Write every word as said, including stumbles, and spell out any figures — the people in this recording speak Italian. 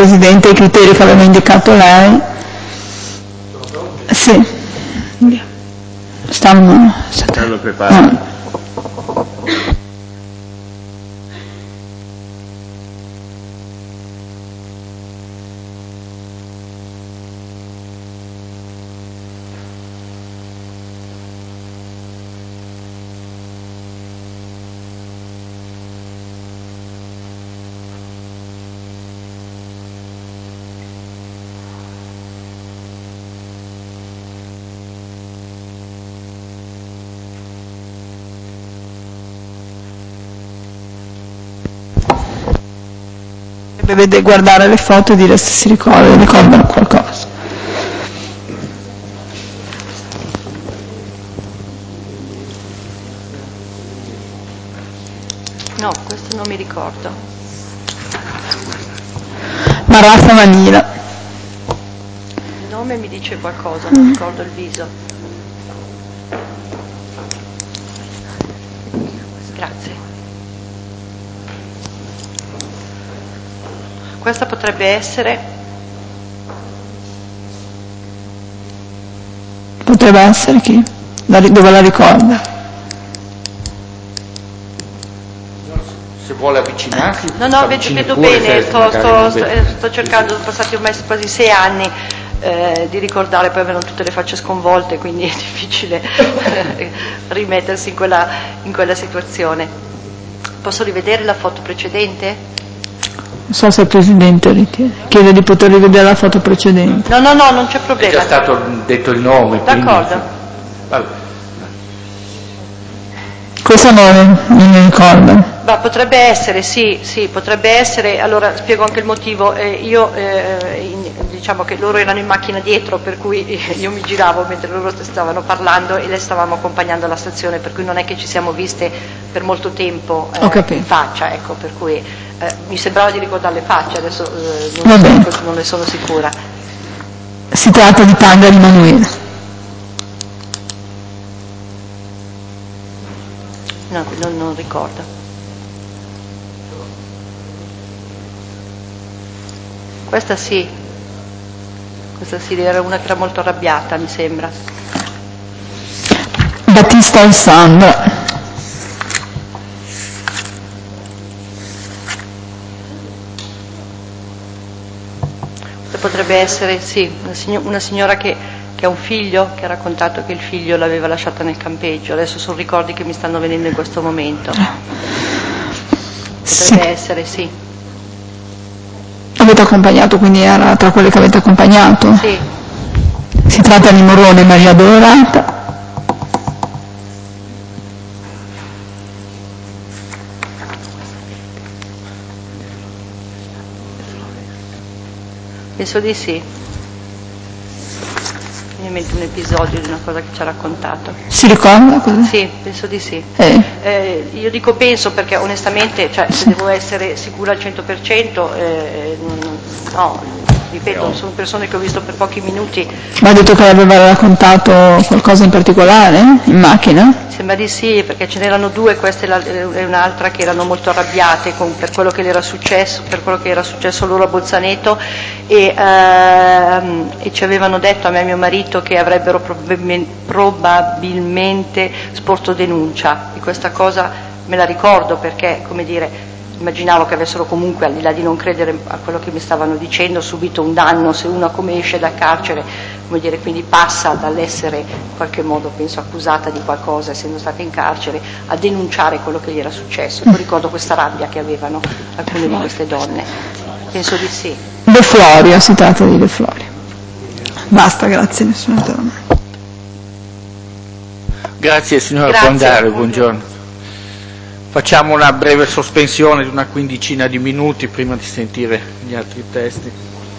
Presidente i criteri che aveva indicato lei. Sì, stanno, stanno preparando. Ah. Deve guardare le foto e dire se si ricorda, ricordano qualcosa. No, questo non mi ricordo. Maraffa Manila. Il nome mi dice qualcosa, non ricordo il viso. Grazie. Questa potrebbe essere... Potrebbe essere chi? La, dove la ricorda? Se vuole avvicinarsi. No, no, vedo, vedo bene, sto, sto, sto, sto cercando, sono passati ormai quasi sei anni eh, di ricordare, poi avevano tutte le facce sconvolte, quindi è difficile rimettersi in quella, in quella situazione. Posso rivedere la foto precedente? Non so se il Presidente ritiene. Chiede di poter rivedere la foto precedente. No, no, no, non c'è problema. È già stato detto il nome. D'accordo. Quindi... Vabbè. Questo non, non mi ricordo. Ma potrebbe essere, sì, sì, potrebbe essere. Allora spiego anche il motivo. Eh, io eh, in, diciamo che loro erano in macchina dietro, per cui io mi giravo mentre loro stavano parlando e le stavamo accompagnando alla stazione, per cui non è che ci siamo viste per molto tempo eh, in faccia, ecco, per cui eh, mi sembrava di ricordare le facce, adesso eh, non, ne sono, non ne sono sicura. Si tratta di Tanga di Manuela. No, non, non ricordo. Questa sì, questa sì, era una che era molto arrabbiata, mi sembra. Battista Alessandra. Questa potrebbe essere, sì, una, signora, una signora che, che ha un figlio, che ha raccontato che il figlio l'aveva lasciata nel campeggio. Adesso sono ricordi che mi stanno venendo in questo momento. Potrebbe sì. essere, sì. Avete accompagnato, quindi era tra quelle che avete accompagnato? Sì. Si tratta di Morone Maria Dorata. Penso di sì. Mi viene in mente un episodio di una cosa che ci ha raccontato. Si ricorda? Cosa? Sì, penso di sì. Eh. Eh, io dico penso perché onestamente, cioè, se devo essere sicura al cento per cento, eh, no, ripeto, sono persone che ho visto per pochi minuti. Ma ha detto che aveva raccontato qualcosa in particolare in macchina? Sembra di sì, perché ce n'erano due, questa e un'altra, che erano molto arrabbiate con, per quello che le era successo, per quello che era successo loro a Bolzaneto e, ehm, e ci avevano detto a me e a mio marito che avrebbero probabilmente sporto denuncia, e questa cosa me la ricordo perché, come dire, immaginavo che avessero comunque, al di là di non credere a quello che mi stavano dicendo, subito un danno se una come esce dal carcere, come dire, quindi passa dall'essere in qualche modo, penso, accusata di qualcosa essendo stata in carcere a denunciare quello che gli era successo. Io ricordo questa rabbia che avevano alcune di queste donne. Penso di sì. De Florio, si tratta di De Florio. Basta, grazie, nessuna altra domanda. Grazie signora Grazie. Pondare, buongiorno. Facciamo una breve sospensione di una quindicina di minuti prima di sentire gli altri testi.